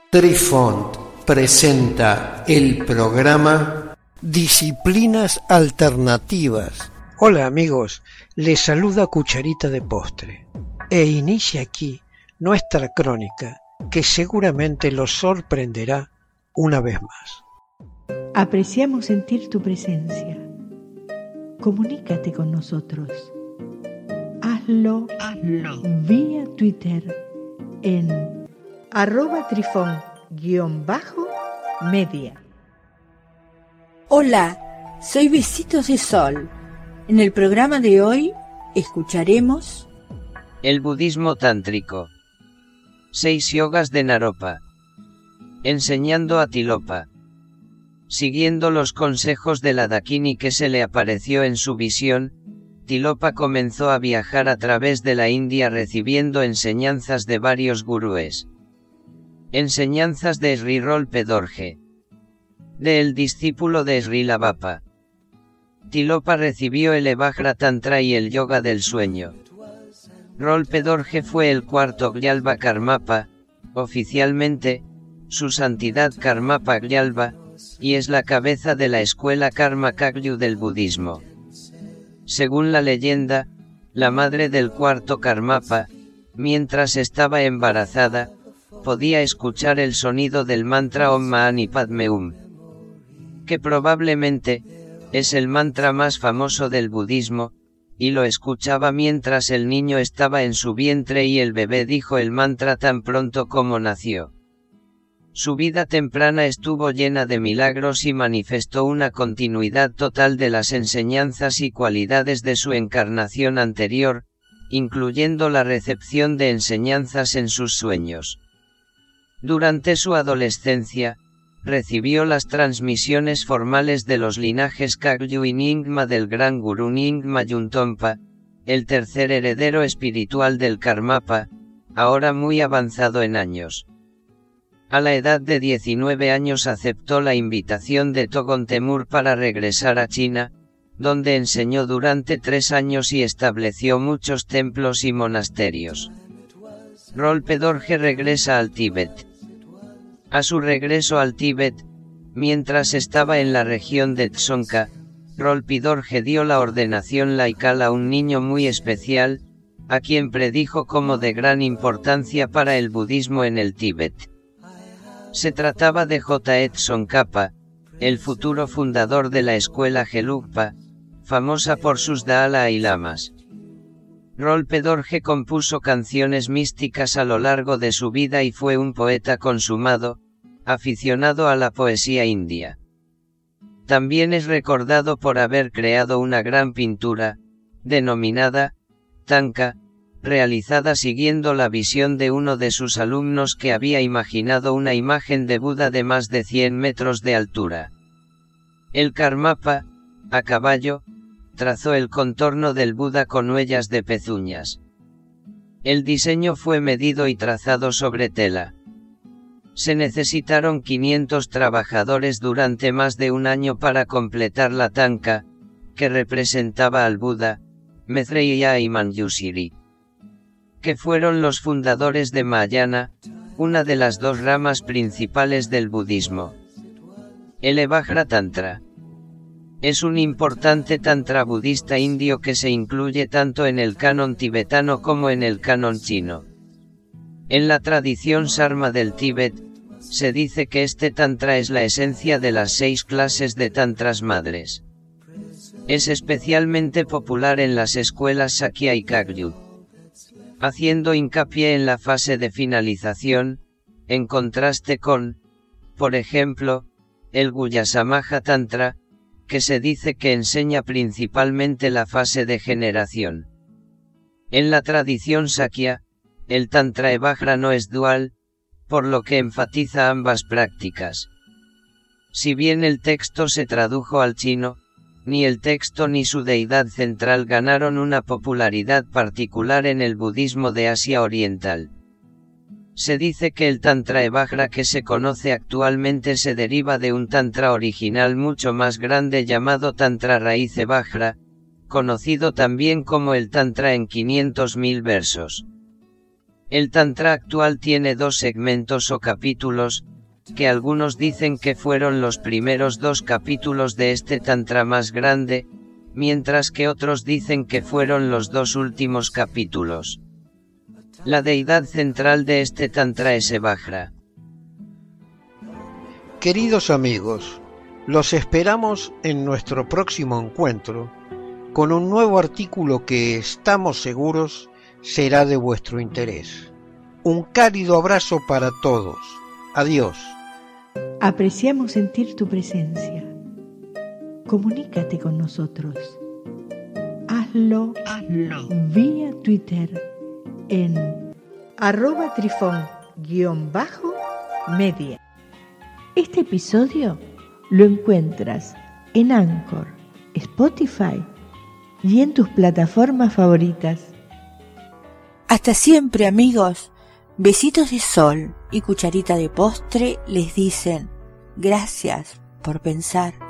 Trifont presenta el programa Disciplinas Alternativas. Hola amigos, les saluda Cucharita de Postre e inicia aquí nuestra crónica que seguramente los sorprenderá una vez más. Apreciamos sentir tu presencia. Comunícate con nosotros. Hazlo vía Twitter en @trifon_media. Hola, soy Besitos de Sol. En el programa de hoy escucharemos el budismo tántrico. 6 yogas de Naropa. Enseñando a Tilopa. Siguiendo los consejos de la Dakini que se le apareció en su visión, Tilopa comenzó a viajar a través de la India recibiendo enseñanzas de varios gurúes. Enseñanzas de Sri Rolpe Dorje. De el discípulo de Sri Lavapa. Tilopa recibió el Evajra Tantra y el Yoga del Sueño. Rolpe Dorje fue el cuarto Gyalpa Karmapa, oficialmente, su santidad Karmapa Gyalpa, y es la cabeza de la escuela Karma Kagyu del budismo. Según la leyenda, la madre del cuarto Karmapa, mientras estaba embarazada, podía escuchar el sonido del mantra Om Mani Padme Hum, que probablemente es el mantra más famoso del budismo, y lo escuchaba mientras el niño estaba en su vientre y el bebé dijo el mantra tan pronto como nació. Su vida temprana estuvo llena de milagros y manifestó una continuidad total de las enseñanzas y cualidades de su encarnación anterior, incluyendo la recepción de enseñanzas en sus sueños. Durante su adolescencia, recibió las transmisiones formales de los linajes Kagyu y Nyingma del gran gurú Nyingma Yuntompa, el tercer heredero espiritual del Karmapa, ahora muy avanzado en años. A la edad de 19 años aceptó la invitación de Togon Temur para regresar a China, donde enseñó durante 3 años y estableció muchos templos y monasterios. Rolpe Dorje regresa al Tíbet. A su regreso al Tíbet, mientras estaba en la región de Tsongkha, Rolpe Dorje dio la ordenación laical a un niño muy especial, a quien predijo como de gran importancia para el budismo en el Tíbet. Se trataba de J. Tsongkhapa, el futuro fundador de la escuela Gelugpa, famosa por sus Dalai Lamas. Rolpe Dorje compuso canciones místicas a lo largo de su vida y fue un poeta consumado, aficionado a la poesía india. También es recordado por haber creado una gran pintura, denominada Tanka, realizada siguiendo la visión de uno de sus alumnos que había imaginado una imagen de Buda de más de 100 metros de altura. El Karmapa, a caballo, trazó el contorno del Buda con huellas de pezuñas. El diseño fue medido y trazado sobre tela. Se necesitaron 500 trabajadores durante más de un año para completar la Tanka, que representaba al Buda, Maitreya y Manjushri, que fueron los fundadores de Mahayana, una de las 2 ramas principales del budismo. El Evajra Tantra es un importante tantra budista indio que se incluye tanto en el canon tibetano como en el canon chino. En la tradición Sarma del Tíbet, se dice que este tantra es la esencia de las 6 clases de tantras madres. Es especialmente popular en las escuelas Sakya y Kagyu, haciendo hincapié en la fase de finalización, en contraste con, por ejemplo, el Guyasamaja Tantra, que se dice que enseña principalmente la fase de generación. En la tradición Sakya, el Tantra Evajra no es dual, por lo que enfatiza ambas prácticas. Si bien el texto se tradujo al chino, ni el texto ni su deidad central ganaron una popularidad particular en el budismo de Asia Oriental. Se dice que el Tantra Evajra que se conoce actualmente se deriva de un Tantra original mucho más grande llamado Tantra Raíz Evajra, conocido también como el Tantra en 500.000 versos. El Tantra actual tiene 2 segmentos o capítulos, que algunos dicen que fueron los primeros 2 capítulos de este Tantra más grande, mientras que otros dicen que fueron los 2 últimos capítulos. La deidad central de este Tantra es Evajra. Queridos amigos, los esperamos en nuestro próximo encuentro con un nuevo artículo que estamos seguros será de vuestro interés. Un cálido abrazo para todos. Adiós. Apreciamos sentir tu presencia. Comunícate con nosotros. Hazlo vía Twitter en @trifón_media. Este episodio lo encuentras en Anchor, Spotify y en tus plataformas favoritas. Hasta siempre, amigos. Besitos de sol y cucharita de postre les dicen gracias por pensar.